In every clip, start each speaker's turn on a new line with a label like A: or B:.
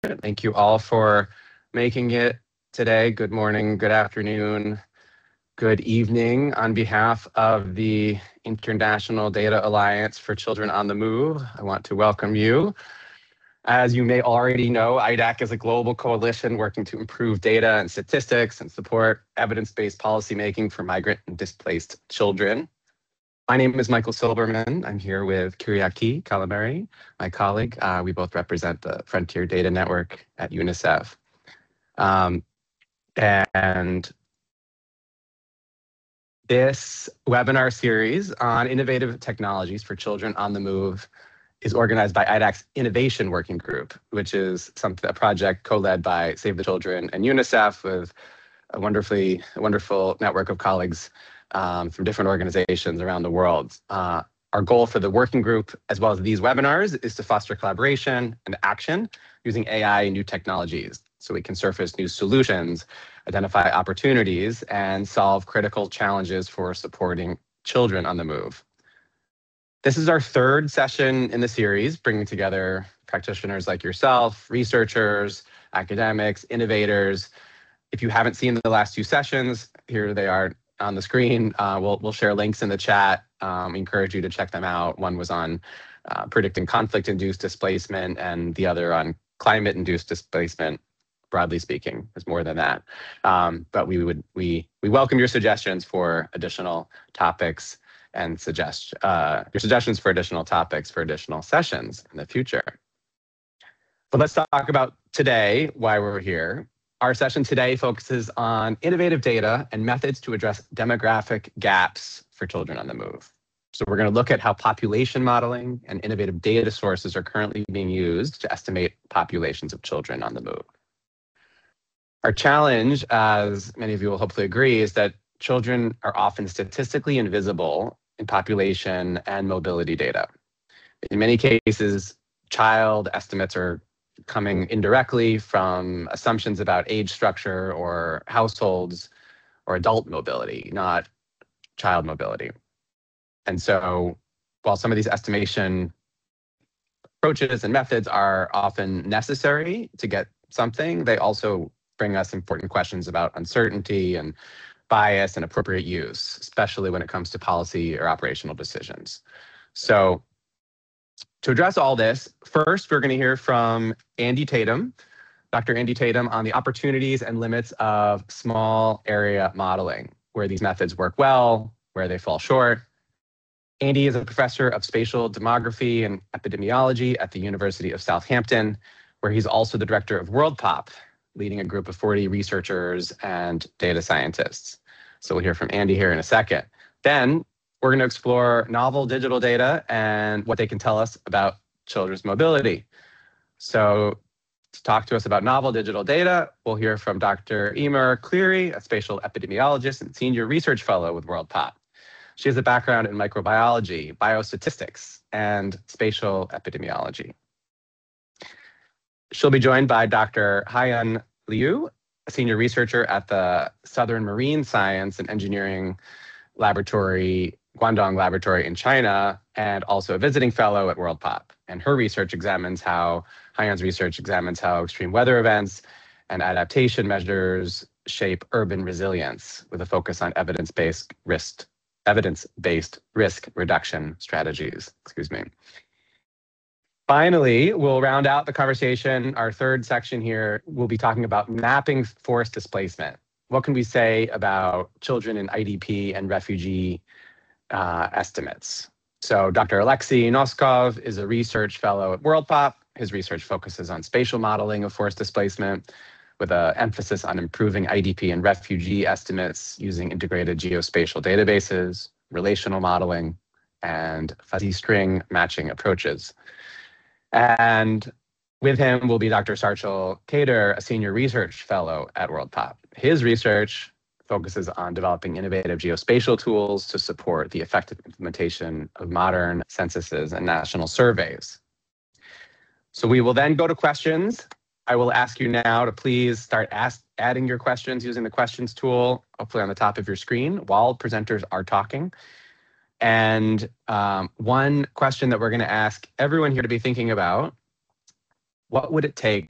A: Thank you all for making it today. Good morning, good afternoon, good evening. On behalf of the International Data Alliance for Children on the Move, I want to welcome you. As you may already know, IDAC is a global coalition working to improve data and statistics and support evidence-based policymaking for migrant and displaced children. My name is Michael Silberman. I'm here with Kyriaki Calamari, my colleague. We both represent the Frontier Data Network at UNICEF. And this webinar series on innovative technologies for children on the move is organized by IDAC's Innovation Working Group, which is a project co-led by Save the Children and UNICEF with a wonderful network of colleagues from different organizations around the world. Our goal for the working group, as well as these webinars, is to foster collaboration and action using AI and new technologies so we can surface new solutions, identify opportunities, and solve critical challenges for supporting children on the move. This is our third session in the series, bringing together practitioners like yourself, researchers, academics, innovators. If you haven't seen the last two sessions, here they are on the screen. We'll share links in the chat. Encourage you to check them out. One was on predicting conflict-induced displacement, and the other on climate-induced displacement. Broadly speaking, there's more than that. But we welcome your suggestions for additional topics and your suggestions for additional topics for additional sessions in the future. But let's talk about today, why we're here. Our session today focuses on innovative data and methods to address demographic gaps for children on the move. So we're going to look at how population modeling and innovative data sources are currently being used to estimate populations of children on the move. Our challenge, as many of you will hopefully agree, is that children are often statistically invisible in population and mobility data. In many cases, child estimates are coming indirectly from assumptions about age structure or households or adult mobility, not child mobility. And so while some of these estimation approaches and methods are often necessary to get something, they also bring us important questions about uncertainty and bias and appropriate use, especially when it comes to policy or operational decisions. So to address all this, first, we're going to hear from Andy Tatum, Dr. Andy Tatum, on the opportunities and limits of small area modeling, where these methods work well, where they fall short. Andy is a professor of spatial demography and epidemiology at the University of Southampton, where he's also the director of WorldPop, leading a group of 40 researchers and data scientists. So we'll hear from Andy here in a second. Then we're going to explore novel digital data and what they can tell us about children's mobility. So to talk to us about novel digital data, we'll hear from Dr. Emer Cleary, a spatial epidemiologist and senior research fellow with WorldPop. She has a background in microbiology, biostatistics, and spatial epidemiology. She'll be joined by Dr. Haiyan Liu, a senior researcher at the Southern Marine Science and Engineering Laboratory, Guangdong Laboratory in China, and also a visiting fellow at WorldPop. And her research Haiyan's research examines how extreme weather events and adaptation measures shape urban resilience with a focus on evidence-based risk reduction strategies. Finally, we'll round out the conversation. Our third section here, we'll be talking about mapping forced displacement. What can we say about children in IDP and refugee estimates? So Dr. Alexei Noskov is a research fellow at WorldPop. His research focuses on spatial modeling of forced displacement with an emphasis on improving IDP and refugee estimates using integrated geospatial databases, relational modeling, and fuzzy string matching approaches. And with him will be Dr. Sarchel Kader, a senior research fellow at WorldPop. His research focuses on developing innovative geospatial tools to support the effective implementation of modern censuses and national surveys. So we will then go to questions. I will ask you now to please start adding your questions using the questions tool, hopefully on the top of your screen, while presenters are talking. And one question that we're going to ask everyone here to be thinking about: what would it take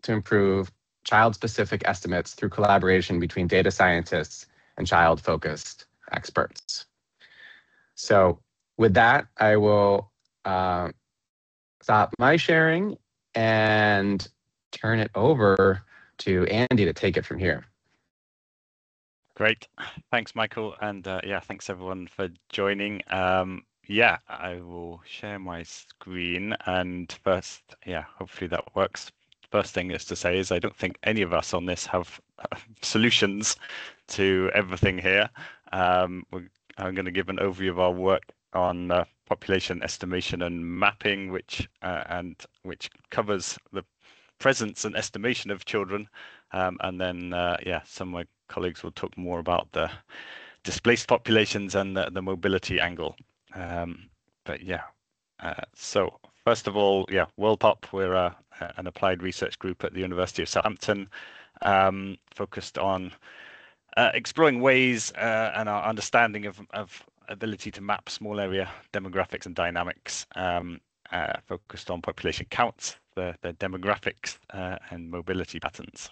A: to improve child-specific estimates through collaboration between data scientists and child-focused experts. So with that, I will stop my sharing and turn it over to Andy to take it from here.
B: Great. Thanks, Michael. And yeah, thanks everyone for joining. Yeah, I will share my screen. And first, yeah, hopefully that works. First thing is to say is I don't think any of us on this have solutions to everything here. I'm going to give an overview of our work on population estimation and mapping, which covers the presence and estimation of children. And then, yeah, some of my colleagues will talk more about the displaced populations and the mobility angle. But yeah, so first of all, yeah, WorldPop, we're an applied research group at the University of Southampton, focused on exploring ways and our understanding of ability to map small area demographics and dynamics, focused on population counts, the demographics and mobility patterns.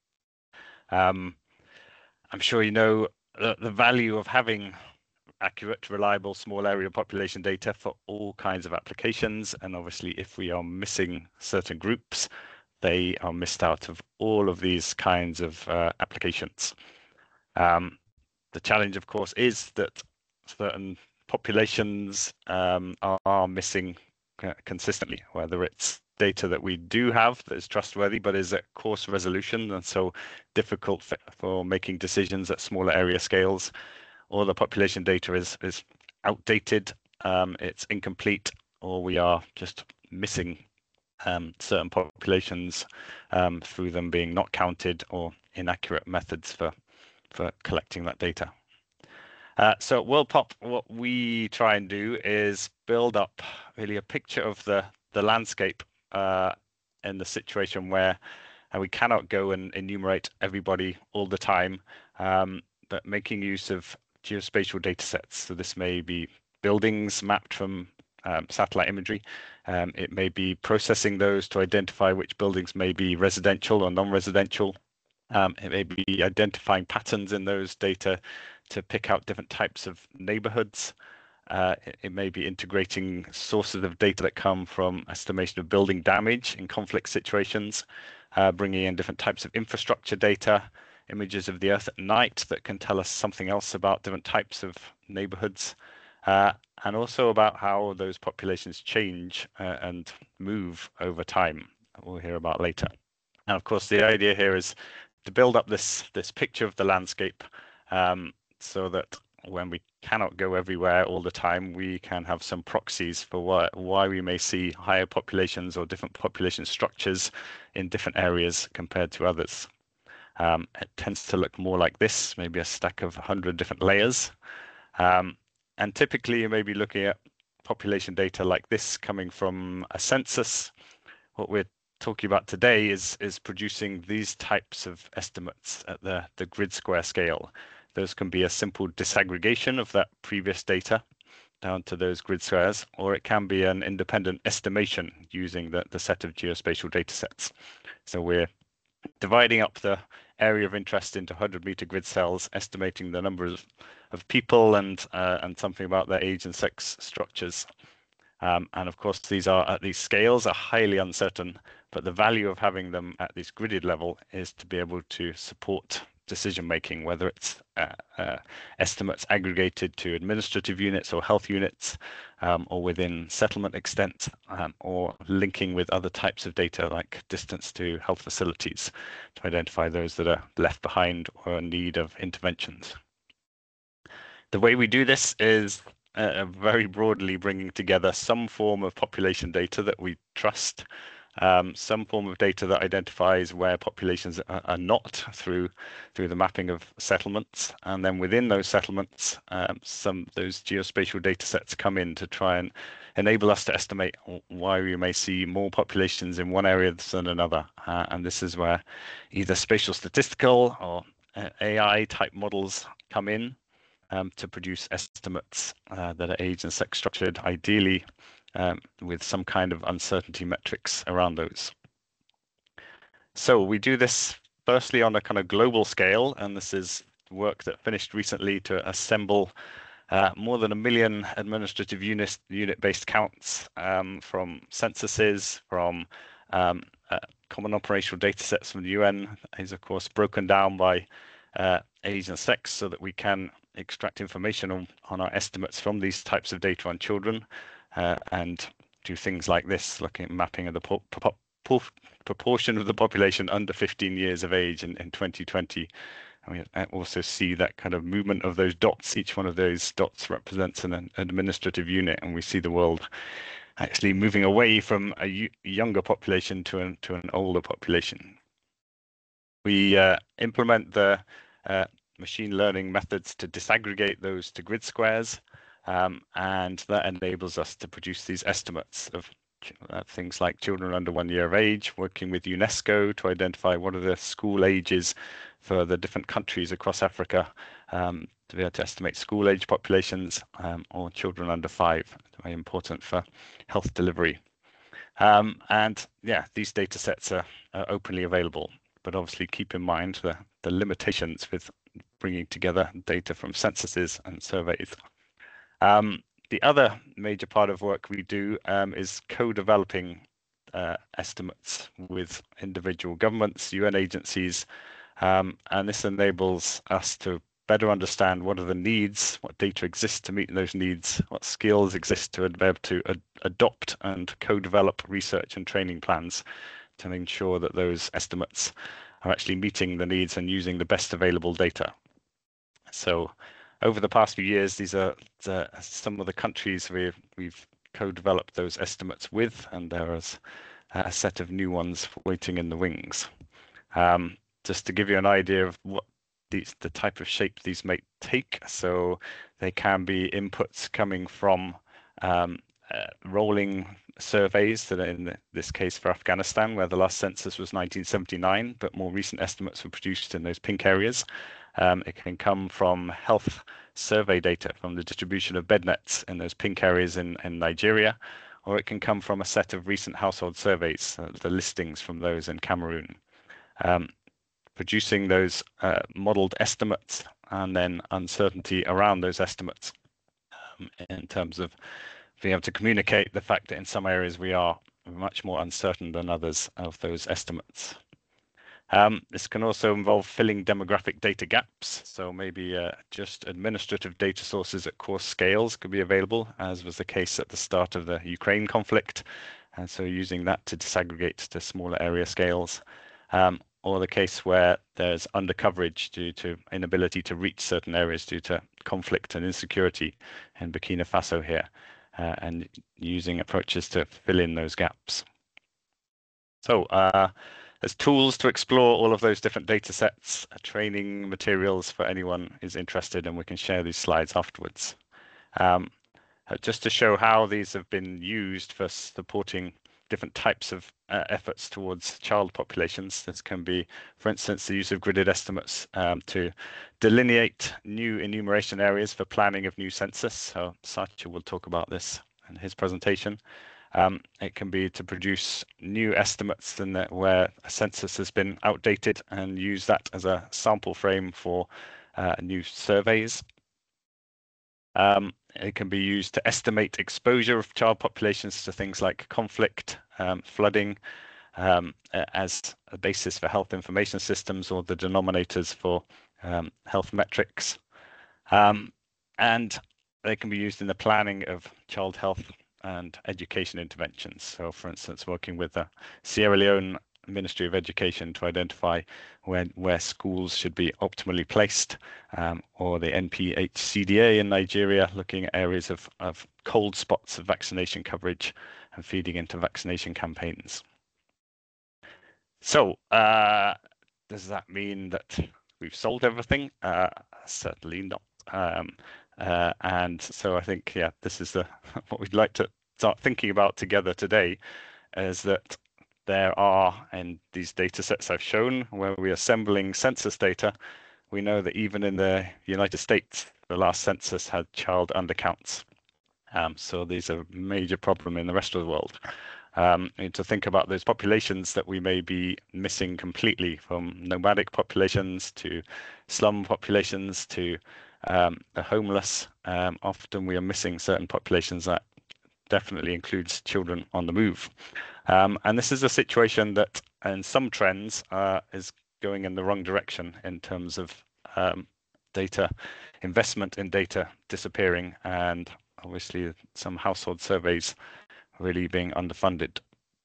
B: I'm sure you know the value of having accurate, reliable, small area population data for all kinds of applications. And obviously, if we are missing certain groups, they are missed out of all of these kinds of applications. The challenge, of course, is that certain populations are missing consistently, whether it's data that we do have that is trustworthy but is at coarse resolution and so difficult for making decisions at smaller area scales, or the population data is outdated, it's incomplete, or we are just missing certain populations through them being not counted or inaccurate methods for collecting that data. So at WorldPop, what we try and do is build up really a picture of the landscape in the situation where we cannot go and enumerate everybody all the time, but making use of geospatial data sets. So this may be buildings mapped from satellite imagery. It may be processing those to identify which buildings may be residential or non-residential. It may be identifying patterns in those data to pick out different types of neighborhoods. It may be integrating sources of data that come from estimation of building damage in conflict situations, bringing in different types of infrastructure data, images of the Earth at night that can tell us something else about different types of neighborhoods, and also about how those populations change and move over time. We'll hear about later. And of course, the idea here is to build up this picture of the landscape so that when we cannot go everywhere all the time, we can have some proxies for why we may see higher populations or different population structures in different areas compared to others. It tends to look more like this, maybe a stack of 100 different layers. And typically you may be looking at population data like this coming from a census. What we're talking about today is producing these types of estimates at the grid square scale. Those can be a simple disaggregation of that previous data down to those grid squares, or it can be an independent estimation using the set of geospatial data sets. So we're dividing up the area of interest into 100-meter grid cells, estimating the number of people and something about their age and sex structures. And of course, these scales are highly uncertain, but the value of having them at this gridded level is to be able to support decision making, whether it's estimates aggregated to administrative units or health units, or within settlement extent, or linking with other types of data like distance to health facilities to identify those that are left behind or in need of interventions. The way we do this is very broadly bringing together some form of population data that we trust, some form of data that identifies where populations are not through the mapping of settlements, and then within those settlements, those geospatial data sets come in to try and enable us to estimate why we may see more populations in one area than another. And this is where either spatial statistical or AI type models come in to produce estimates that are age and sex structured, ideally with some kind of uncertainty metrics around those. So we do this firstly on a kind of global scale, and this is work that finished recently to assemble more than 1 million administrative unit-based counts from censuses, from common operational data sets from the UN. Is of course broken down by age and sex so that we can extract information on our estimates from these types of data on children and do things like this, looking at mapping of the proportion of the population under 15 years of age in 2020. And we also see that kind of movement of those dots. Each one of those dots represents an administrative unit, and we see the world actually moving away from a younger population to an older population. We implement the machine learning methods to disaggregate those to grid squares, and that enables us to produce these estimates of things like children under 1 year of age, working with UNESCO to identify what are the school ages for the different countries across Africa, to be able to estimate school age populations or children under 5, very important for health delivery. And yeah, these data sets are openly available, but obviously keep in mind the limitations with bringing together data from censuses and surveys. The other major part of work we do is co-developing estimates with individual governments, UN agencies, and this enables us to better understand what are the needs, what data exists to meet those needs, what skills exist to be able to adopt and co-develop research and training plans to ensure that those estimates are actually meeting the needs and using the best available data. So over the past few years, these are some of the countries we've co-developed those estimates with, and there is a set of new ones waiting in the wings. Just to give you an idea of what the type of shape these may take, so they can be inputs coming from rolling surveys that are in this case for Afghanistan, where the last census was 1979, but more recent estimates were produced in those pink areas. It can come from health survey data from the distribution of bed nets in those pink areas in Nigeria, or it can come from a set of recent household surveys, the listings from those in Cameroon. Producing those modeled estimates and then uncertainty around those estimates in terms of being able to communicate the fact that in some areas we are much more uncertain than others of those estimates. This can also involve filling demographic data gaps. So maybe just administrative data sources at coarse scales could be available, as was the case at the start of the Ukraine conflict. And so using that to disaggregate to smaller area scales, or the case where there's undercoverage due to inability to reach certain areas due to conflict and insecurity in Burkina Faso here, and using approaches to fill in those gaps. So as tools to explore all of those different data sets, training materials for anyone who's interested, and we can share these slides afterwards. Just to show how these have been used for supporting different types of efforts towards child populations. This can be, for instance, the use of gridded estimates to delineate new enumeration areas for planning of new census. So Satya will talk about this in his presentation. It can be to produce new estimates where a census has been outdated and use that as a sample frame for new surveys. It can be used to estimate exposure of child populations to things like conflict, flooding, as a basis for health information systems or the denominators for health metrics. And they can be used in the planning of child health and education interventions. So for instance, working with the Sierra Leone Ministry of Education to identify where schools should be optimally placed, or the NPHCDA in Nigeria looking at areas of cold spots of vaccination coverage and feeding into vaccination campaigns. So does that mean that we've solved everything? Certainly not. And so I think, yeah, this is what we'd like to start thinking about together today, is that there are, and these data sets I've shown, where we're assembling census data, we know that even in the United States, the last census had child undercounts. So these are a major problem in the rest of the world. And to think about those populations that we may be missing completely, from nomadic populations to slum populations to the homeless. Often we are missing certain populations that definitely includes children on the move. And this is a situation that, in some trends, is going in the wrong direction in terms of data investment in data disappearing, and obviously some household surveys really being underfunded.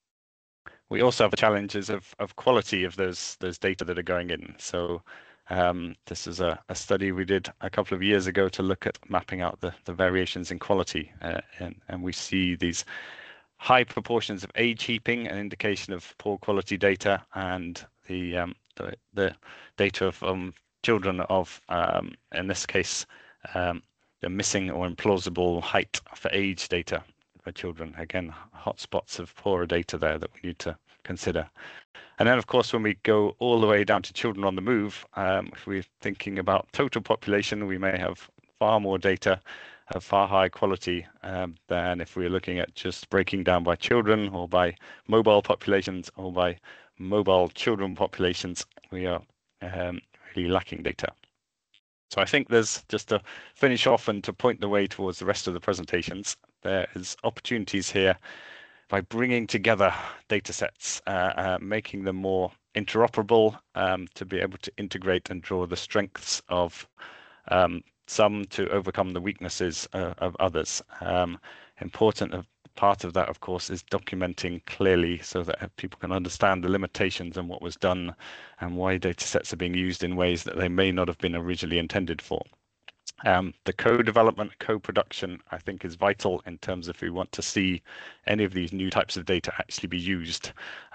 B: We also have the challenges of quality of those data that are going in. So this is a study we did a couple of years ago to look at mapping out the variations in quality, and we see these high proportions of age heaping, an indication of poor quality data, and the data of children of, in this case, the missing or implausible height for age data for children. Again, hotspots of poorer data there that we need to consider. And then, of course, when we go all the way down to children on the move, if we're thinking about total population, we may have far more data of far higher quality than if we're looking at just breaking down by children or by mobile populations or by mobile children populations. We are really lacking data. So I think there's, just to finish off and to point the way towards the rest of the presentations, there is opportunities here by bringing together data sets, making them more interoperable, to be able to integrate and draw the strengths of some to overcome the weaknesses of others. Important part of that, of course, is documenting clearly so that people can understand the limitations and what was done and why data sets are being used in ways that they may not have been originally intended for. The co-development, co-production, I think, is vital in terms of if we want to see any of these new types of data actually be used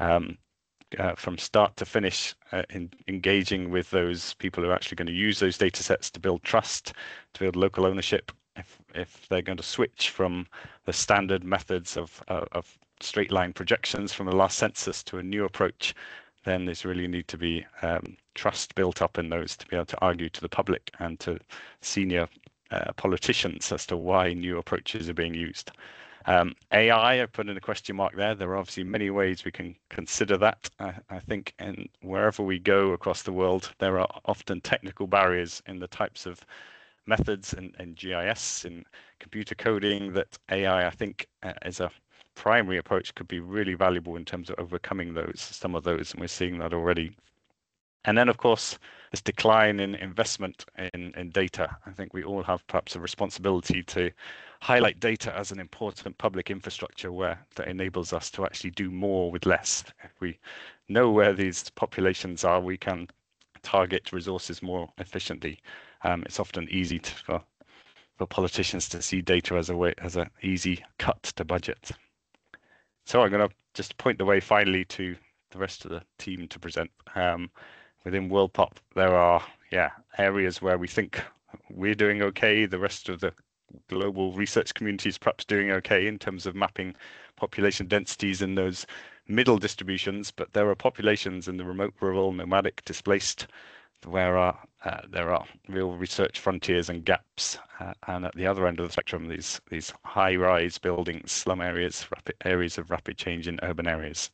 B: from start to finish, engaging with those people who are actually going to use those data sets to build trust, to build local ownership. If they're going to switch from the standard methods of straight line projections from the last census to a new approach, then there's really need to be trust built up in those to be able to argue to the public and to senior politicians as to why new approaches are being used. AI, I put in a question mark there. There are obviously many ways we can consider that. I think wherever we go across the world, there are often technical barriers in the types of methods and GIS and computer coding that AI, I think, as a primary approach could be really valuable in terms of overcoming some of those, and we're seeing that already. And then, of course, this decline in investment in data. I think we all have perhaps a responsibility to highlight data as an important public infrastructure that enables us to actually do more with less. If we know where these populations are, we can target resources more efficiently. It's often easy for politicians to see data as an easy cut to budget. So I'm going to just point the way finally to the rest of the team to present. Within WorldPop, there are areas where we think we're doing okay. The rest of the global research community is perhaps doing okay in terms of mapping population densities in those middle distributions, but there are populations in the remote, rural, nomadic, displaced, where there are real research frontiers and gaps. And at the other end of the spectrum, these high-rise buildings, slum areas, areas of rapid change in urban areas.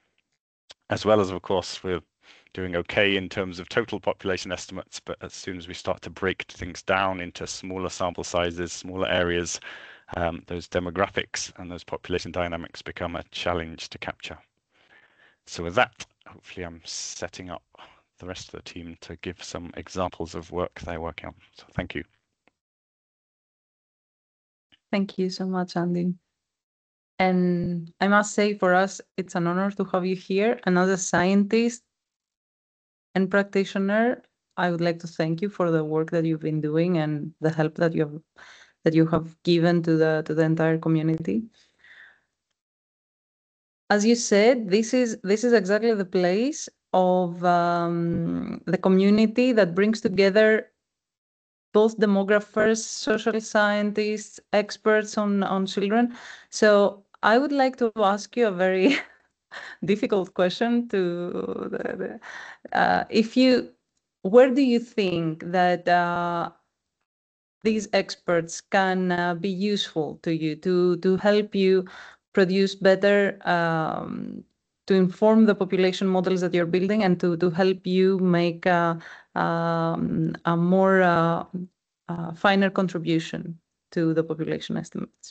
B: As well as, of course, we're doing okay in terms of total population estimates, but as soon as we start to break things down into smaller sample sizes, smaller areas, those demographics and those population dynamics become a challenge to capture. So with that, hopefully I'm setting up the rest of the team to give some examples of work they're working on. So thank you.
C: Thank you so much, Andy. And I must say, for us, it's an honor to have you here. And as a scientist and practitioner, I would like to thank you for the work that you've been doing and the help that you have given to the entire community. As you said, this is exactly the place of the community that brings together both demographers, social scientists, experts on children. So I would like to ask you a very difficult question. Where do you think that these experts can be useful to you to help you produce better, to inform the population models that you're building and to help you make a more finer contribution to the population estimates?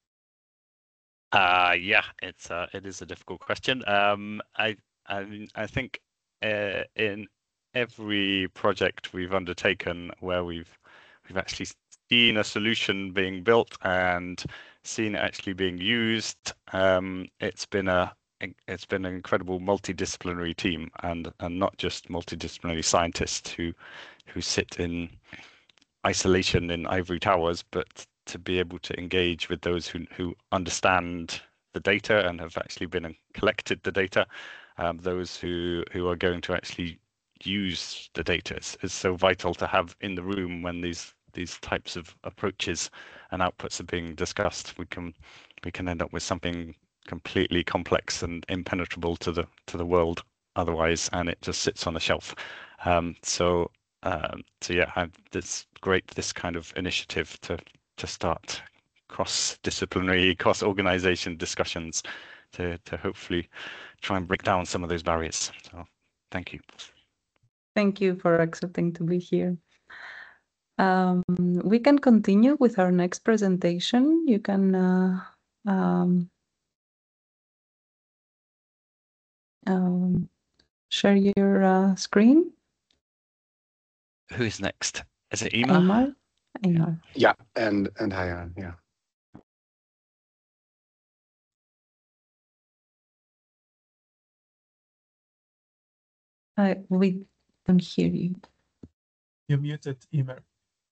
B: Yeah, it is a difficult question. I think in every project we've undertaken where we've actually seen a solution being built and seen it actually being used, it's been an incredible multidisciplinary team, and not just multidisciplinary scientists who sit in isolation in ivory towers, but to be able to engage with those who understand the data and have actually been and collected the data, those who are going to actually use the data. It's so vital to have in the room when these types of approaches and outputs are being discussed. We can end up with something completely complex and impenetrable to the world otherwise, and it just sits on a shelf. So yeah, it's great, this kind of initiative to start cross-disciplinary, cross-organization discussions to hopefully try and break down some of those barriers. So thank you.
C: Thank you for accepting to be here. We can continue with our next presentation. You can share your screen.
B: Who is next? Is it Eimear?
C: Eimear. Eimear.
A: Yeah, and Hayan, yeah.
C: We don't hear you.
D: You're muted, Eimear.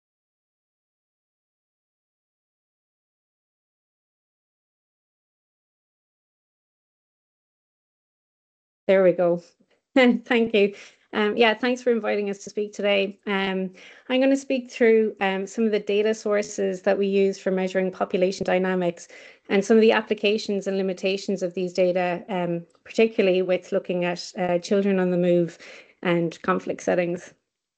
E: There we go. Thank you. Yeah, thanks for inviting us to speak today. I'm going to speak through some of the data sources that we use for measuring population dynamics and some of the applications and limitations of these data, particularly with looking at children on the move and conflict settings.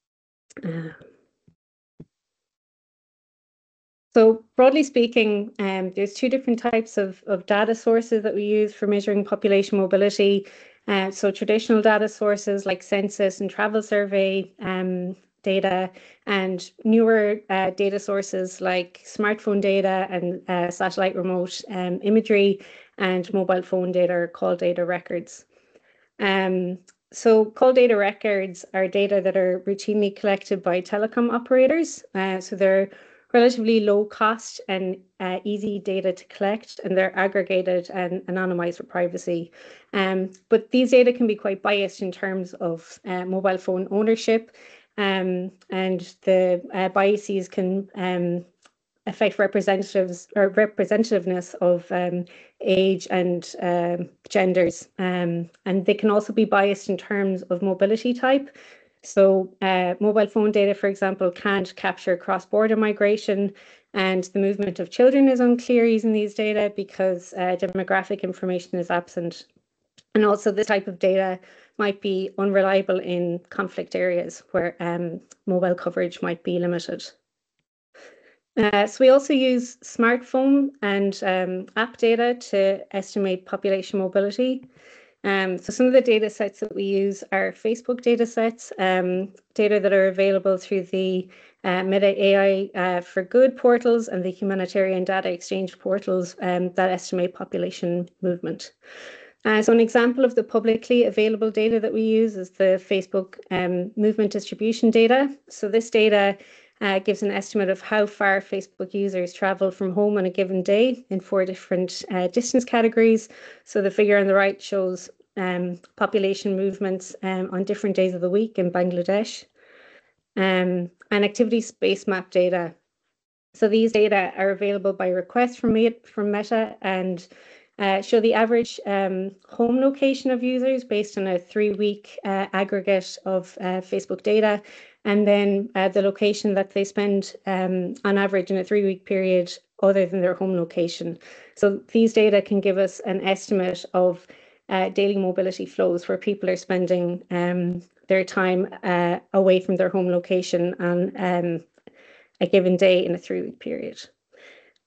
E: So broadly speaking, there's two different types of data sources that we use for measuring population mobility. So traditional data sources like census and travel survey data, and newer data sources like smartphone data and satellite remote imagery and mobile phone data, or call data records. So call data records are data that are routinely collected by telecom operators. So they're relatively low cost and easy data to collect, and they're aggregated and anonymized for privacy. But these data can be quite biased in terms of mobile phone ownership, and the biases can affect representativeness of age and genders. And they can also be biased in terms of mobility type. So mobile phone data, for example, can't capture cross-border migration, and the movement of children is unclear using these data because demographic information is absent. And also this type of data might be unreliable in conflict areas where mobile coverage might be limited. So we also use smartphone and app data to estimate population mobility. So some of the data sets that we use are Facebook data sets, data that are available through the Meta AI for Good portals and the Humanitarian Data Exchange portals that estimate population movement. So an example of the publicly available data that we use is the Facebook movement distribution data. So this data gives an estimate of how far Facebook users travel from home on a given day in 4 different distance categories. So the figure on the right shows population movements on different days of the week in Bangladesh. And activity space map data. So these data are available by request from Meta and show the average home location of users based on a 3-week aggregate of Facebook data, and then the location that they spend on average in a 3-week period other than their home location. So these data can give us an estimate of daily mobility flows where people are spending their time away from their home location on a given day in a 3-week period.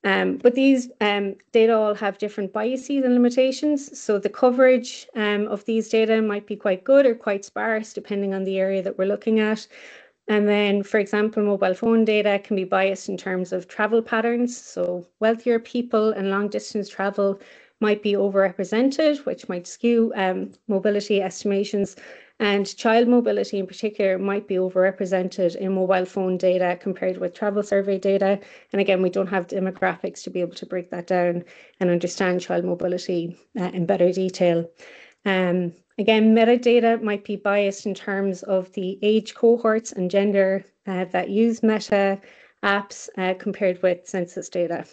E: But these data all have different biases and limitations. So the coverage of these data might be quite good or quite sparse, depending on the area that we're looking at. And then, for example, mobile phone data can be biased in terms of travel patterns. So wealthier people and long distance travel might be overrepresented, which might skew mobility estimations. And child mobility in particular might be overrepresented in mobile phone data compared with travel survey data. And again, we don't have demographics to be able to break that down and understand child mobility in better detail. Again, metadata might be biased in terms of the age cohorts and gender that use meta apps compared with census data.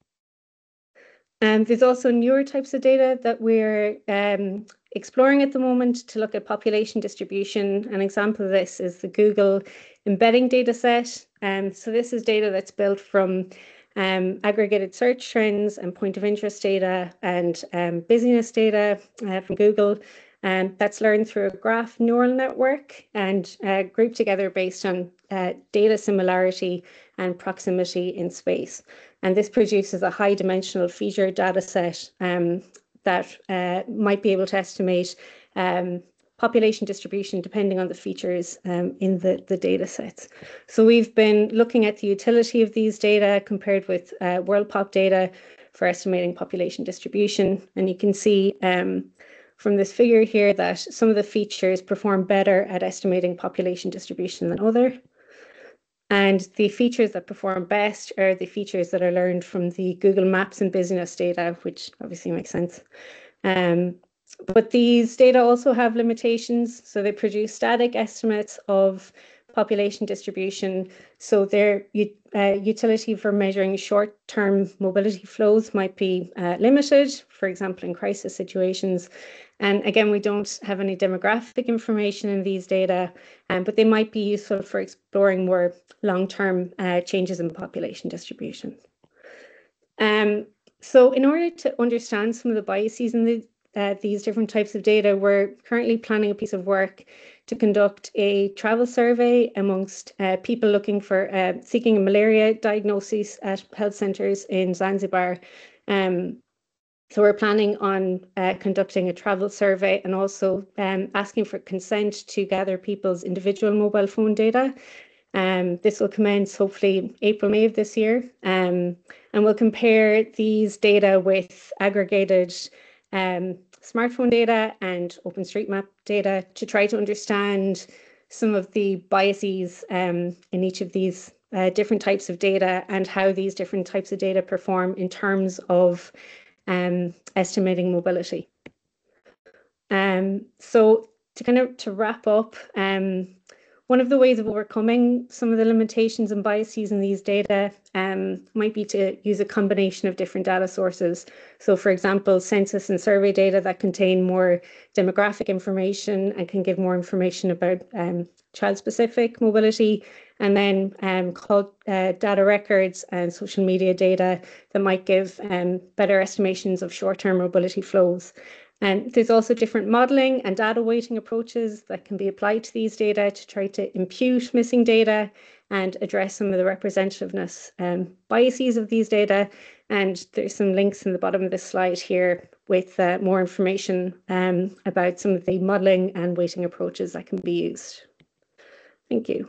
E: There's also newer types of data that we're exploring at the moment to look at population distribution. An example of this is the Google embedding data set. So this is data that's built from aggregated search trends and point of interest data and busyness data from Google. And that's learned through a graph neural network and grouped together based on data similarity and proximity in space. And this produces a high dimensional feature data set that might be able to estimate population distribution depending on the features in the data sets. So we've been looking at the utility of these data compared with WorldPop data for estimating population distribution. And you can see from this figure here that some of the features perform better at estimating population distribution than others. And the features that perform best are the features that are learned from the Google Maps and business data, which obviously makes sense. But these data also have limitations. So they produce static estimates of population distribution. So their utility for measuring short-term mobility flows might be limited, for example, in crisis situations. And again, we don't have any demographic information in these data, but they might be useful for exploring more long-term changes in population distribution. So in order to understand some of the biases in these different types of data, we're currently planning a piece of work to conduct a travel survey amongst people looking for seeking a malaria diagnosis at health centres in Zanzibar. So we're planning on conducting a travel survey and also asking for consent to gather people's individual mobile phone data. This will commence hopefully April, May of this year. And we'll compare these data with aggregated smartphone data and OpenStreetMap data to try to understand some of the biases in each of these different types of data and how these different types of data perform in terms of estimating mobility. So to wrap up, one of the ways of overcoming some of the limitations and biases in these data might be to use a combination of different data sources. So for example, census and survey data that contain more demographic information and can give more information about child-specific mobility, and then data records and social media data that might give better estimations of short-term mobility flows. And there's also different modelling and data weighting approaches that can be applied to these data to try to impute missing data and address some of the representativeness biases of these data. And there's some links in the bottom of this slide here with more information about some of the modelling and weighting approaches that can be used. Thank you.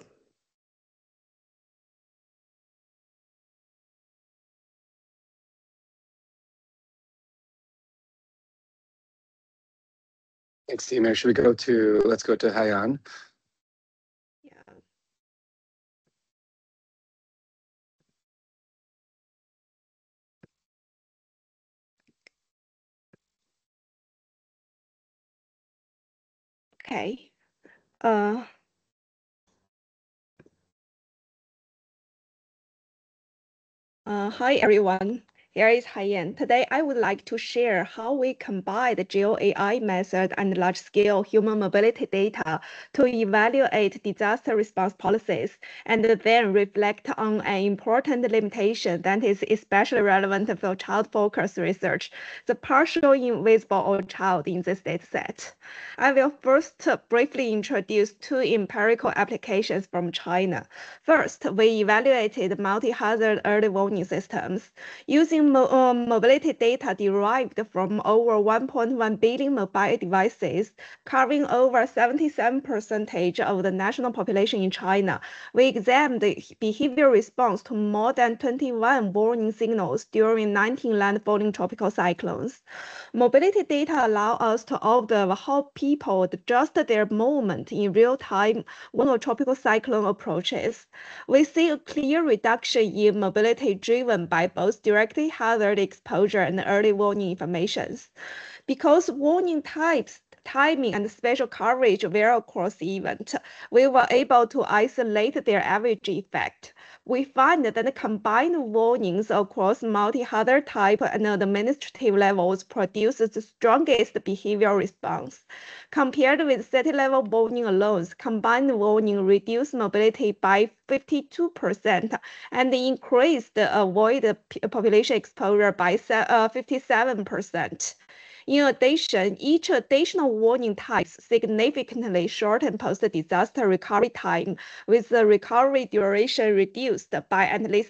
A: Thanks, Timur. Should we let's go to Hayan.
F: Yeah. Okay. Hi, everyone. Here is Haiyan. Today, I would like to share how we combine the GeoAI method and large-scale human mobility data to evaluate disaster response policies, and then reflect on an important limitation that is especially relevant for child-focused research, the partial invisible child in this dataset. I will first briefly introduce two empirical applications from China. First, we evaluated multi-hazard early warning systems using mobility data derived from over 1.1 billion mobile devices, covering over 77% of the national population in China. We examined the behavior response to more than 21 warning signals during 19 landfalling tropical cyclones. Mobility data allow us to observe how people adjust their movement in real time when a tropical cyclone approaches. We see a clear reduction in mobility driven by both directly hazard exposure and early warning informations. Because warning types, timing, and spatial coverage vary across the event, we were able to isolate their average effect. We find that the combined warnings across multi-hazard type and administrative levels produce the strongest behavioral response. Compared with city-level warning alone, combined warning reduced mobility by 52% and increased avoid population exposure by 57%. In addition, each additional warning type significantly shortened post-disaster recovery time, with the recovery duration reduced by at least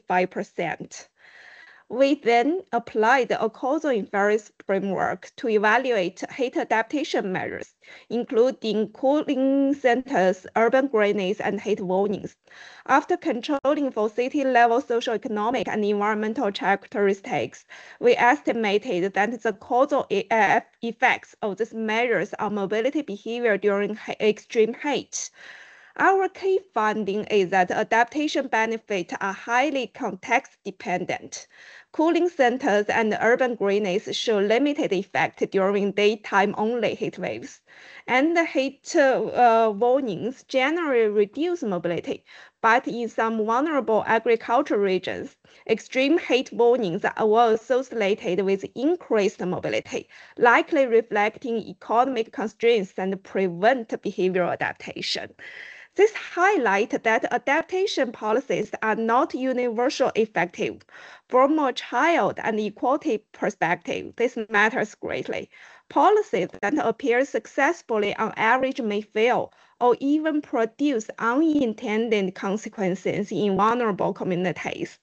F: 55%. We then applied a causal inference framework to evaluate heat adaptation measures, including cooling centers, urban greenage, and heat warnings. After controlling for city-level socioeconomic and environmental characteristics, we estimated that the causal effects of these measures on mobility behavior during extreme heat. Our key finding is that adaptation benefits are highly context-dependent. Cooling centers and urban greenage show limited effect during daytime-only heat waves, and the heat warnings generally reduce mobility, but in some vulnerable agricultural regions, extreme heat warnings were associated with increased mobility, likely reflecting economic constraints and prevent behavioral adaptation. This highlights that adaptation policies are not universally effective. From a child and equality perspective, this matters greatly. Policies that appear successfully on average may fail or even produce unintended consequences in vulnerable communities.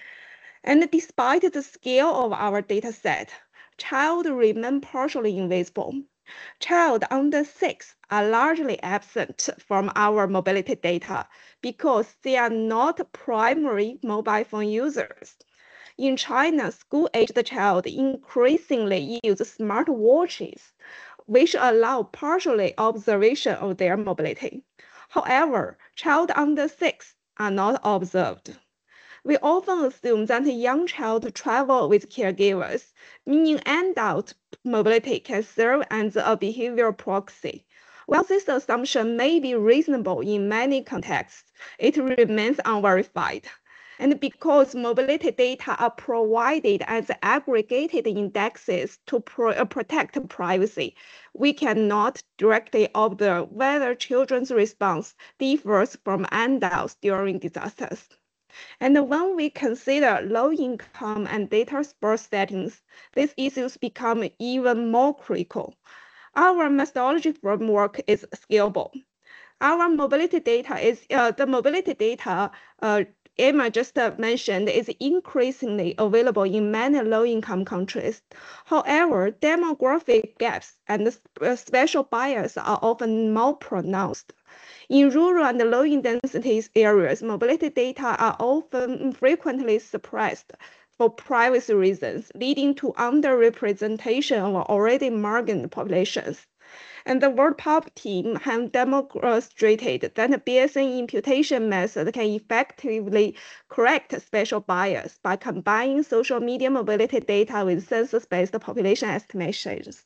F: And despite the scale of our dataset, child remain partially invisible. Child under 6 are largely absent from our mobility data because they are not primary mobile phone users. In China, school-aged child increasingly use smartwatches, which allow partially observation of their mobility. However, child under 6 are not observed. We often assume that a young child travel with caregivers, meaning adult mobility can serve as a behavioral proxy. While this assumption may be reasonable in many contexts, it remains unverified. And because mobility data are provided as aggregated indexes to protect privacy, we cannot directly observe whether children's response differs from adults during disasters. And when we consider low-income and data-sparse settings, these issues become even more critical. Our methodology framework is scalable. Our mobility data is the mobility data Emma just mentioned is increasingly available in many low-income countries. However, demographic gaps and spatial bias are often more pronounced. In rural and low-intensity areas, mobility data are often frequently suppressed for privacy reasons, leading to underrepresentation of already marginal populations. And the World Pop team have demonstrated that the Bayesian imputation method can effectively correct spatial bias by combining social media mobility data with census-based population estimates.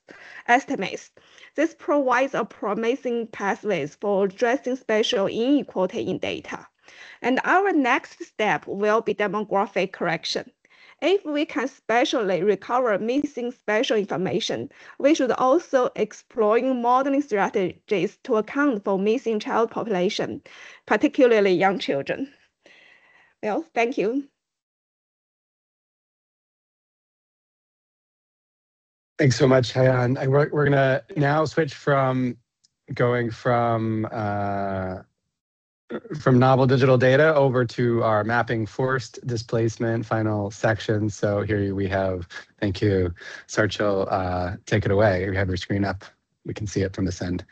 F: This provides a promising pathways for addressing spatial inequality in data. And our next step will be demographic correction. If we can spatially recover missing spatial information, we should also explore modeling strategies to account for missing child population, particularly young children. Well, thank you.
A: Thanks so much, Haiyan. And we're going to now switch from going from novel digital data over to our mapping forced displacement final section. So here we have, thank you, Sarchil, take it away. We have your screen up. We can see it from this end.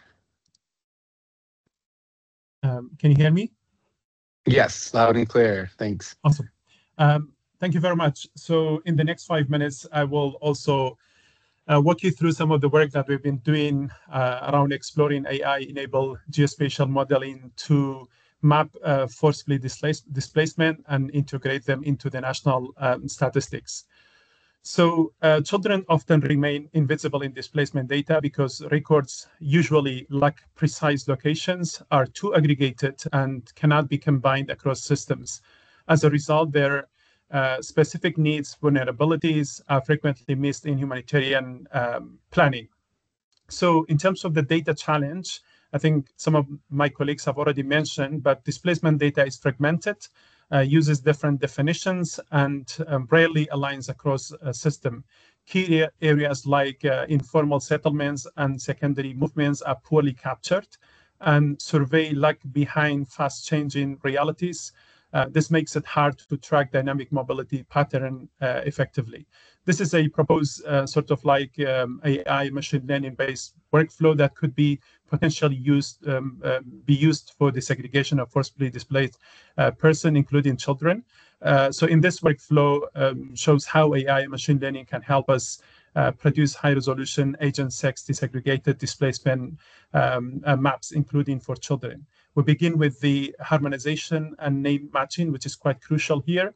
D: Can you hear me?
A: Yes, loud and clear. Thanks.
D: Awesome. Thank you very much. So in the next 5 minutes, I will also walk you through some of the work that we've been doing around exploring AI-enabled geospatial modeling to map forcibly displacement and integrate them into the national statistics. So children often remain invisible in displacement data because records usually lack precise locations, are too aggregated, and cannot be combined across systems. As a result, their specific needs, vulnerabilities are frequently missed in humanitarian planning. So in terms of the data challenge, I think some of my colleagues have already mentioned, but displacement data is fragmented, uses different definitions, and rarely aligns across a system. Key areas like informal settlements and secondary movements are poorly captured, and survey lag behind fast-changing realities. This makes it hard to track dynamic mobility pattern effectively. This is a proposed sort of like AI machine learning-based workflow that could be potentially used for the segregation of forcibly displaced person, including children. So in this workflow shows how AI and machine learning can help us produce high-resolution agent-sex desegregated displacement maps, including for children. We begin with the harmonization and name matching, which is quite crucial here.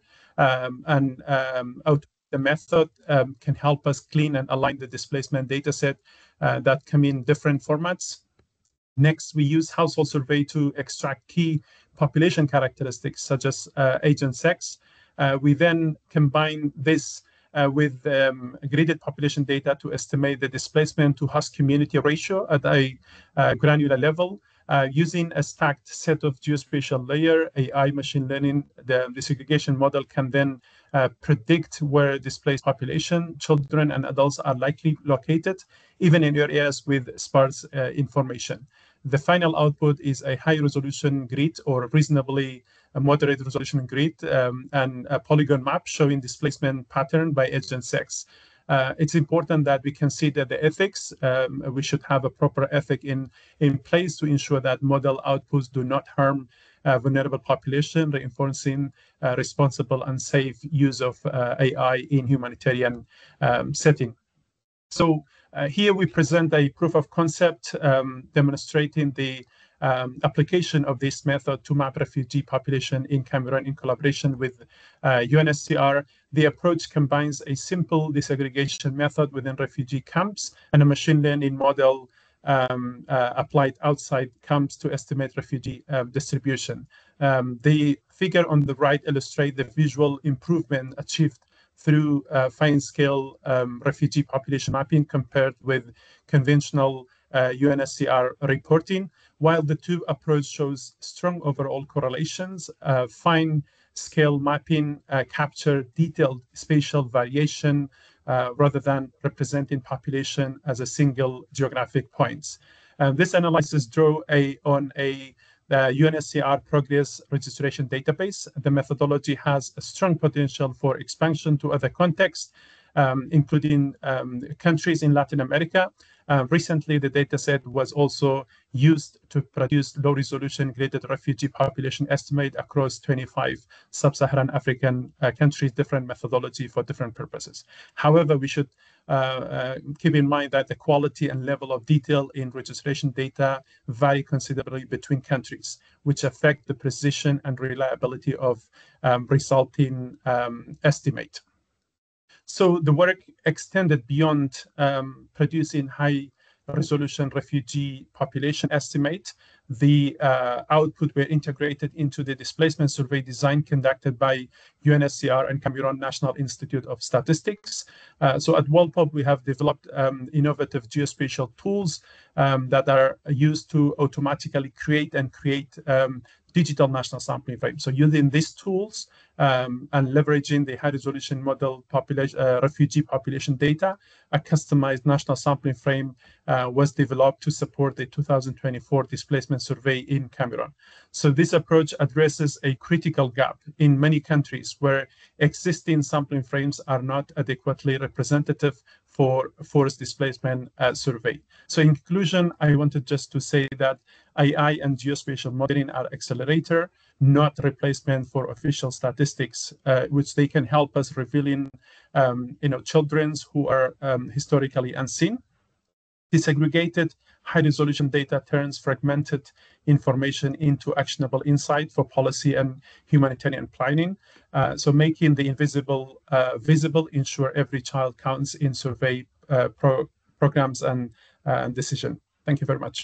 D: The method can help us clean and align the displacement data set that come in different formats. Next, we use household survey to extract key population characteristics, such as agent sex. We then combine this with gridded population data to estimate the displacement to host community ratio at a granular level. Using a stacked set of geospatial layer, AI machine learning, the segregation model can then predict where displaced population, children and adults are likely located, even in areas with sparse information. The final output is a high-resolution grid or reasonably moderate resolution grid and a polygon map showing displacement pattern by agent sex. It's important that we consider the ethics. We should have a proper ethic in place to ensure that model outputs do not harm vulnerable population, reinforcing responsible and safe use of AI in humanitarian setting. So here we present a proof of concept demonstrating the application of this method to map refugee population in Cameroon in collaboration with UNHCR. The approach combines a simple disaggregation method within refugee camps and a machine learning model applied outside camps to estimate refugee distribution. The figure on the right illustrates the visual improvement achieved through fine-scale refugee population mapping compared with conventional UNHCR reporting. While the two approaches shows strong overall correlations, fine-scale mapping capture detailed spatial variation rather than representing population as a single geographic points. This analysis draw on a UNHCR Progress Registration Database. The methodology has a strong potential for expansion to other contexts, including countries in Latin America. Recently, the dataset was also used to produce low-resolution gridded refugee population estimate across 25 sub-Saharan African countries, different methodology for different purposes. However, we should keep in mind that the quality and level of detail in registration data vary considerably between countries, which affect the precision and reliability of resulting estimate. So the work extended beyond producing high resolution refugee population estimate. The output were integrated into the displacement survey design conducted by UNSCR and Cameroon National Institute of Statistics. So at WorldPop, we have developed innovative geospatial tools that are used to automatically create digital national sampling frame. So using these tools and leveraging the high resolution model refugee population data, a customized national sampling frame was developed to support the 2024 displacement survey in Cameroon. So this approach addresses a critical gap in many countries where existing sampling frames are not adequately representative for forest displacement survey. So in conclusion, I wanted just to say that AI and geospatial modeling are accelerator, not replacement for official statistics, which they can help us revealing, children who are historically unseen. Disaggregated high-resolution data turns fragmented information into actionable insight for policy and humanitarian planning. So making the invisible visible ensure every child counts in survey programs and decision. Thank you very much.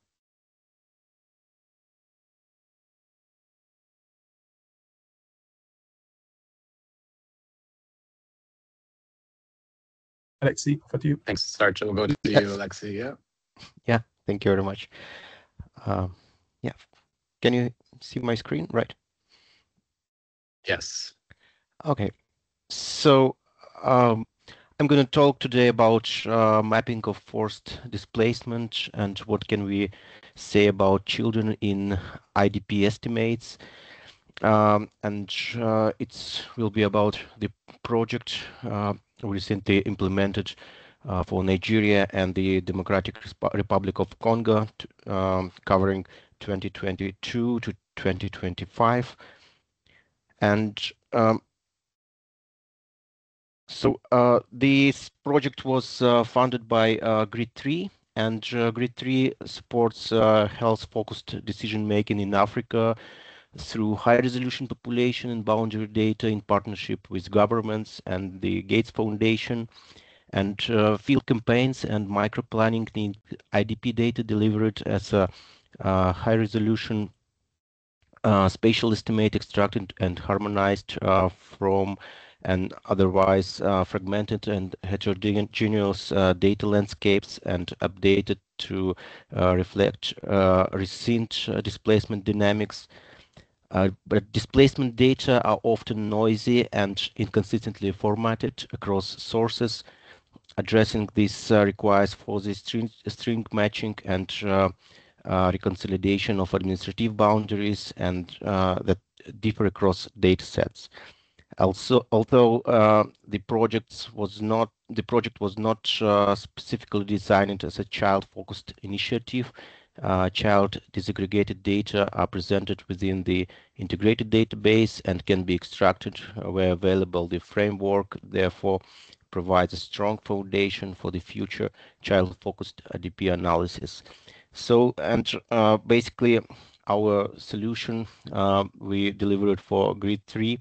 D: Alexi, over to you.
A: Thanks, Sarcha. We'll go to you, Alexi. Yeah.
G: Yeah, thank you very much. Yeah, can you see my screen, right?
A: Yes.
G: Okay, so I'm going to talk today about mapping of forced displacement and what can we say about children in IDP estimates. And it will be about the project recently implemented for Nigeria and the Democratic Republic of Congo, covering 2022 to 2025. And so this project was funded by GRID3, and GRID3 supports health-focused decision-making in Africa through high-resolution population and boundary data in partnership with governments and the Gates Foundation, and field campaigns and micro-planning need IDP data delivered as a high-resolution spatial estimate extracted and harmonized from an otherwise fragmented and heterogeneous data landscapes and updated to reflect recent displacement dynamics. But displacement data are often noisy and inconsistently formatted across sources. Addressing this requires fuzzy string matching and reconciliation of administrative boundaries and that differ across data sets. Also, although the project was not specifically designed as a child-focused initiative, child disaggregated data are presented within the integrated database and can be extracted where available. The framework, therefore, provides a strong foundation for the future child-focused IDP analysis. So, and basically, our solution we delivered for GRID3.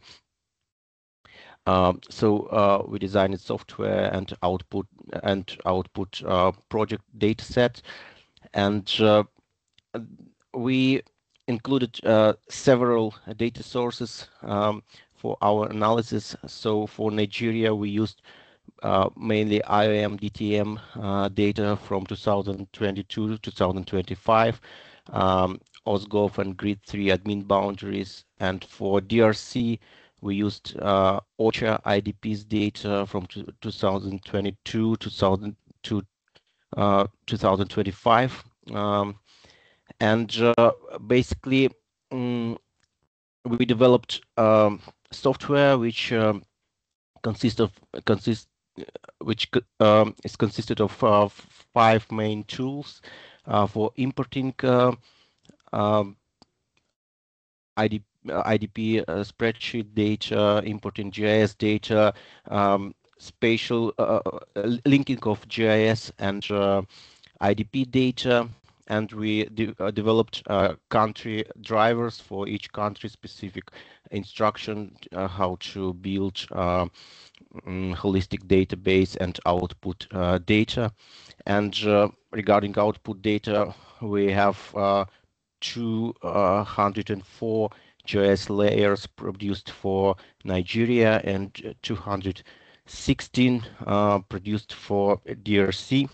G: So we designed software and output project data set, and we included several data sources for our analysis. So for Nigeria, we used mainly IOM DTM data from 2022 to 2025, OSGov and GRID3 admin boundaries, and for DRC, we used OCHA IDP's data from 2022 to 2025. And basically, we developed software which is consisted of 5 main tools for importing IDP spreadsheet data, importing GIS data, spatial linking of GIS and IDP data, and we developed country drivers for each country specific instruction how to build holistic database and output data. And regarding output data, we have 204 GIS layers produced for Nigeria and 216 produced for DRC.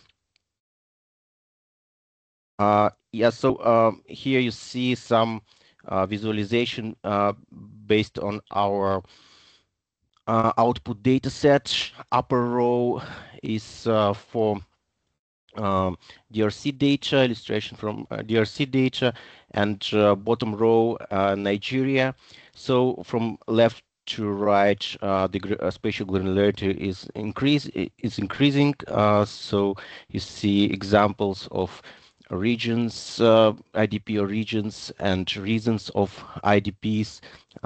G: So here you see some visualization based on our output data set. Upper row is for DRC data, illustration from DRC data, and bottom row Nigeria. So from left to right, the spatial granularity is increasing. So you see examples of regions, IDP or regions, and reasons of IDPs,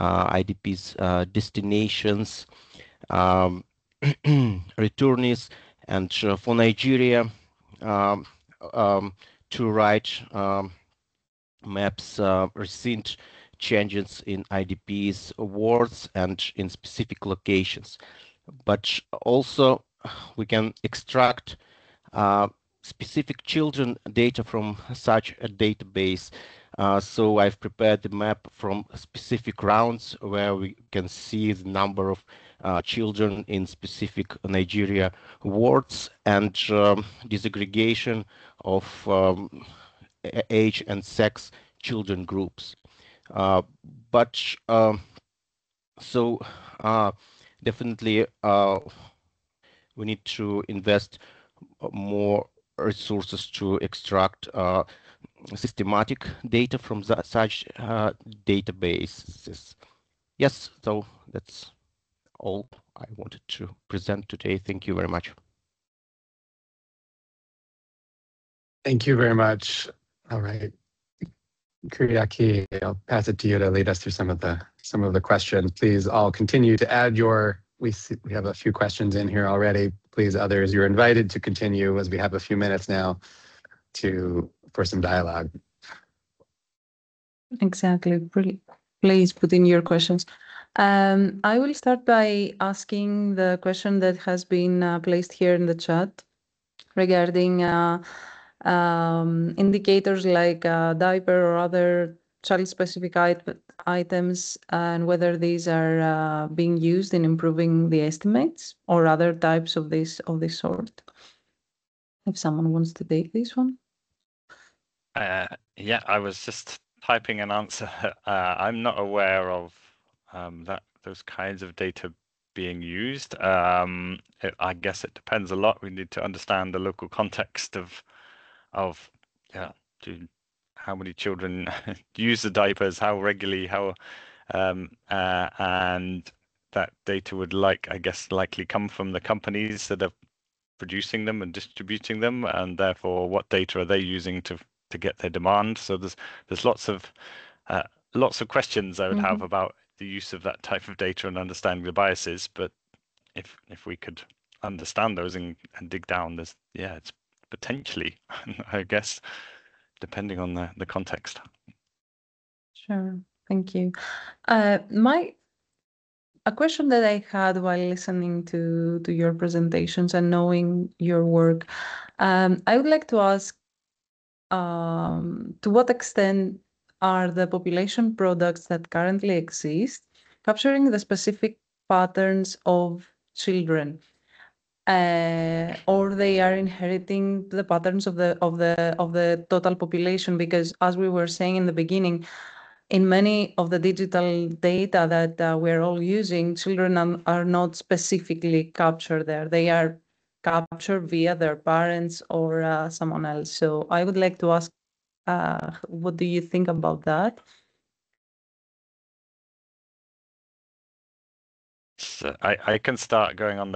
G: destinations, returnees, and for Nigeria, to right maps recent changes in IDPs wards and in specific locations. But also we can extract specific children data from such a database. So I've prepared the map from specific rounds where we can see the number of children in specific Nigeria wards and disaggregation of age and sex children groups. Definitely we need to invest more resources to extract systematic data from such databases. Yes, so that's all I wanted to present today. Thank you very much.
A: Thank you very much. All right. Kyriaki, I'll pass it to you to lead us through some of the questions. Please all continue to add we have a few questions in here already. Please, others, you're invited to continue as we have a few minutes now for some dialogue.
C: Exactly. Please put in your questions. I will start by asking the question that has been placed here in the chat regarding indicators like diaper or other child-specific items, and whether these are being used in improving the estimates or other types of this sort. If someone wants to take this one.
B: Yeah, I was just typing an answer. I'm not aware of those kinds of data being used. I guess it depends a lot. We need to understand the local context of how many children use the diapers, how regularly, and that data would likely come from the companies that are producing them and distributing them, and therefore what data are they using to get their demand. So there's lots of questions I would have about the use of that type of data and understanding the biases. But if we could understand those and dig down, it's potentially, I guess, depending on the context.
C: Sure, thank you. A question that I had while listening to your presentations and knowing your work, I would like to ask, to what extent are the population products that currently exist capturing the specific patterns of children, or they are inheriting the patterns of the total population? Because as we were saying in the beginning, in many of the digital data that we're all using, children are not specifically captured there. They are captured via their parents or someone else. So I would like to ask, what do you think about that?
B: So I can start going on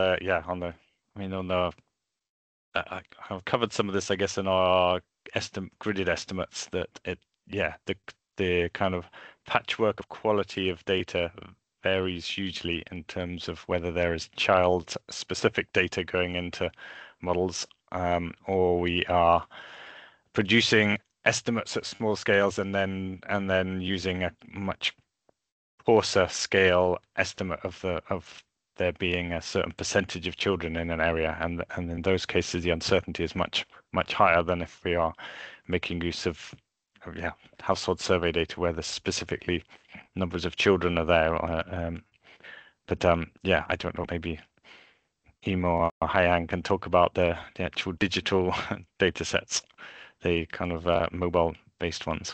B: I've covered some of this, I guess, in our gridded estimates, that the kind of patchwork of quality of data varies hugely in terms of whether there is child-specific data going into models, or we are producing estimates at small scales and then using a much coarser scale estimate of there being a certain percentage of children in an area, and in those cases the uncertainty is much higher than if we are making use of household survey data where there's specifically numbers of children are there. Yeah, I don't know, maybe Imo or Haiyang can talk about the actual digital data sets, the kind of mobile based ones.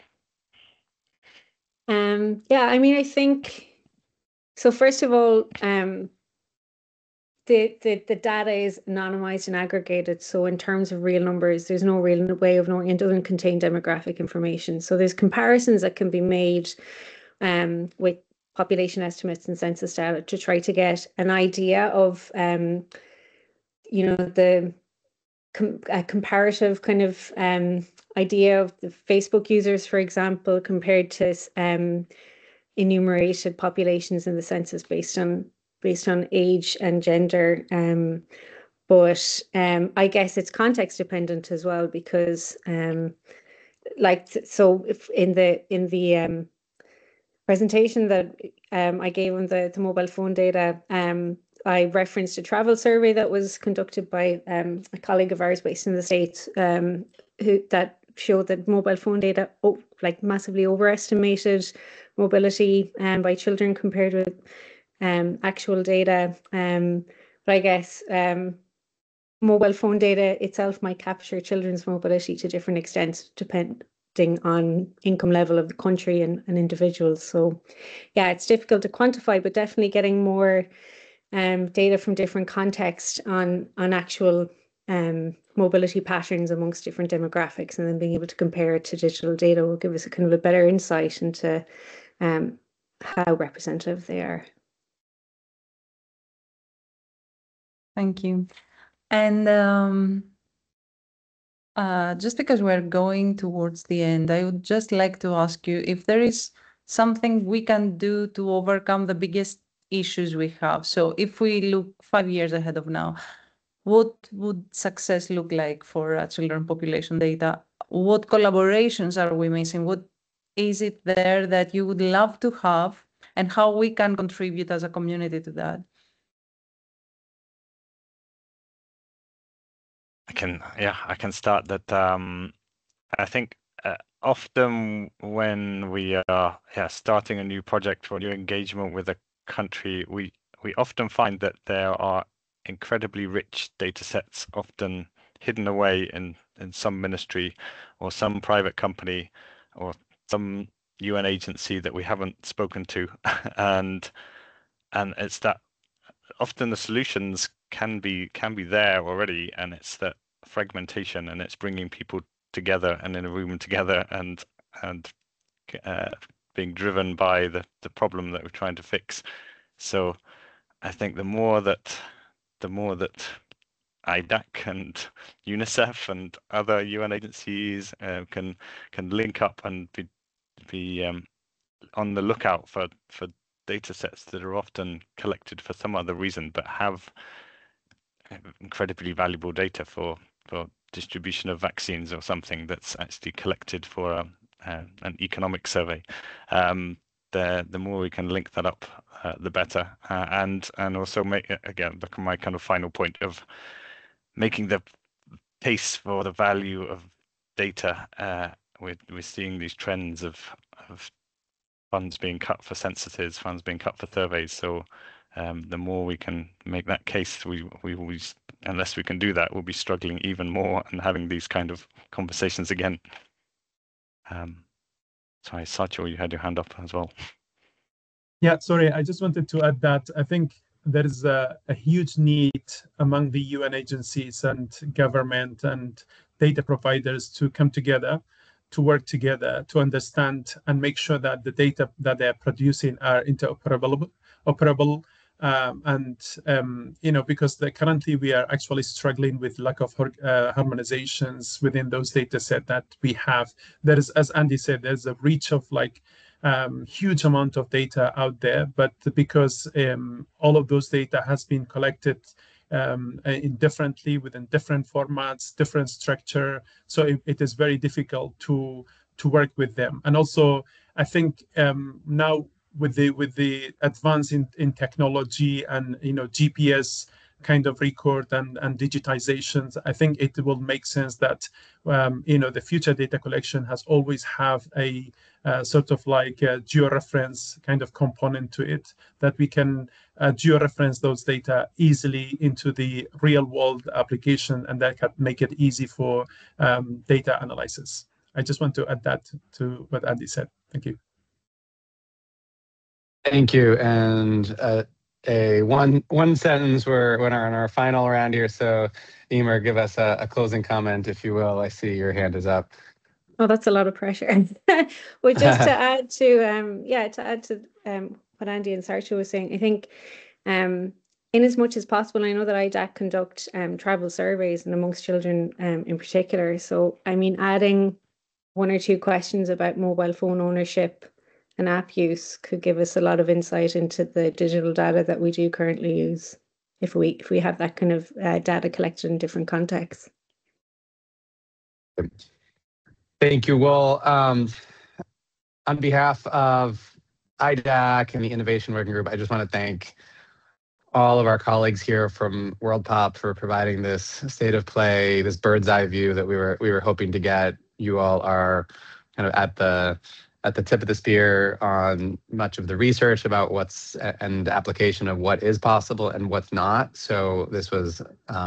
E: Yeah, I mean, I think so. First of all, the data is anonymized and aggregated. So in terms of real numbers, there's no real way of knowing. It doesn't contain demographic information. So there's comparisons that can be made with population estimates and census data to try to get an idea of, you know, a comparative kind of idea of the Facebook users, for example, compared to enumerated populations in the census based on age and gender. But I guess it's context dependent as well, because so if in the presentation that I gave on the mobile phone data, I referenced a travel survey that was conducted by a colleague of ours based in the States, that showed that mobile phone data massively overestimated mobility by children compared with actual data. But I guess mobile phone data itself might capture children's mobility to different extents depending on income level of the country and individuals. So yeah, it's difficult to quantify, but definitely getting more data from different contexts on actual mobility patterns amongst different demographics, and then being able to compare it to digital data will give us a kind of a better insight into how representative they are.
C: Thank you. And just because we're going towards the end, I would just like to ask you if there is something we can do to overcome the biggest issues we have. So if we look 5 years ahead of now, what would success look like for children population data? What collaborations are we missing? What is it there that you would love to have, and how we can contribute as a community to that?
B: I can start that. I think often when we are starting a new project or new engagement with a country, we often find that there are incredibly rich data sets often hidden away in some ministry or some private company or some UN agency that we haven't spoken to, and it's that often the solutions can be there already, and it's that fragmentation, and it's bringing people together and in a room together and being driven by the problem that we're trying to fix. So I think the more that IDAC and UNICEF and other UN agencies can link up and be on the lookout for data sets that are often collected for some other reason but have incredibly valuable data for distribution of vaccines or something that's actually collected for an economic survey. The more we can link that up, the better. And also make, again, my kind of final point of making the case for the value of data. We're seeing these trends of funds being cut for censuses, funds being cut for surveys. So the more we can make that case, we will be, unless we can do that, we'll be struggling even more and having these kind of conversations again. Sorry, Satchel, you had your hand up as well.
D: Yeah, sorry, I just wanted to add that I think there is a huge need among the UN agencies and government and data providers to come together, to work together, to understand and make sure that the data that they're producing are interoperable. Because currently we are actually struggling with lack of harmonizations within those data set that we have. There is, as Andy said, there's a reach of huge amount of data out there, but because all of those data has been collected indifferently within different formats, different structure, so it is very difficult to work with them. And also, I think now with the advance in technology and GPS kind of record and digitizations, I think it will make sense that the future data collection has always have a sort of like a georeference kind of component to it, that we can georeference those data easily into the real world application, and that can make it easy for data analysis. I just want to add that to what Andy said. Thank you.
A: Thank you. And one sentence, we're in our final round here. So Emer, give us a closing comment, if you will. I see your hand is up.
E: Oh, that's a lot of pressure. Well, just to add to what Andy and Sarsha was saying, I think in as much as possible, I know that IDAC conduct travel surveys and amongst children in particular. So, I mean, adding 1 or 2 questions about mobile phone ownership and app use could give us a lot of insight into the digital data that we do currently use, if we have that kind of data collected in different contexts.
A: Thank you. Well, on behalf of IDAC and the Innovation Working Group, I just want to thank all of our colleagues here from WorldPop for providing this state of play, this bird's eye view that we were hoping to get. You all are kind of at the tip of the spear on much of the research about what's and application of what is possible and what's not. So this was,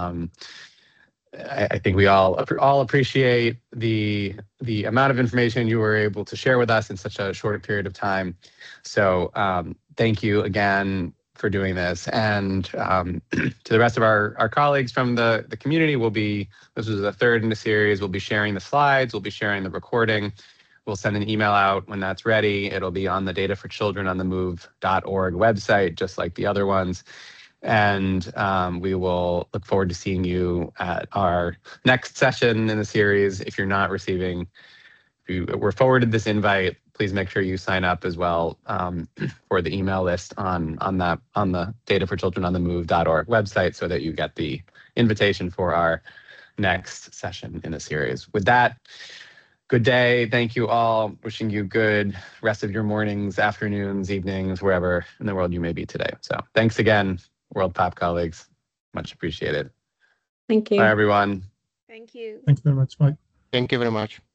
A: I think we all appreciate the amount of information you were able to share with us in such a short period of time. So thank you again for doing this. And to the rest of our colleagues from the community, this was the third in the series. We'll be sharing the slides, we'll be sharing the recording. We'll send an email out when that's ready. It'll be on the Data for Children on the Move.org website, just like the other ones. And we will look forward to seeing you at our next session in the series. If you're not receiving, if you were forwarded this invite, please make sure you sign up as well for the email list on the Data for Children on the Move.org website, so that you get the invitation for our next session in the series. With that, good day. Thank you all. Wishing you good rest of your mornings, afternoons, evenings, wherever in the world you may be today. So thanks again, WorldPop colleagues. Much appreciated.
E: Thank you.
A: Bye, everyone.
F: Thank you.
D: Thank you very much. Bye.
G: Thank you very much.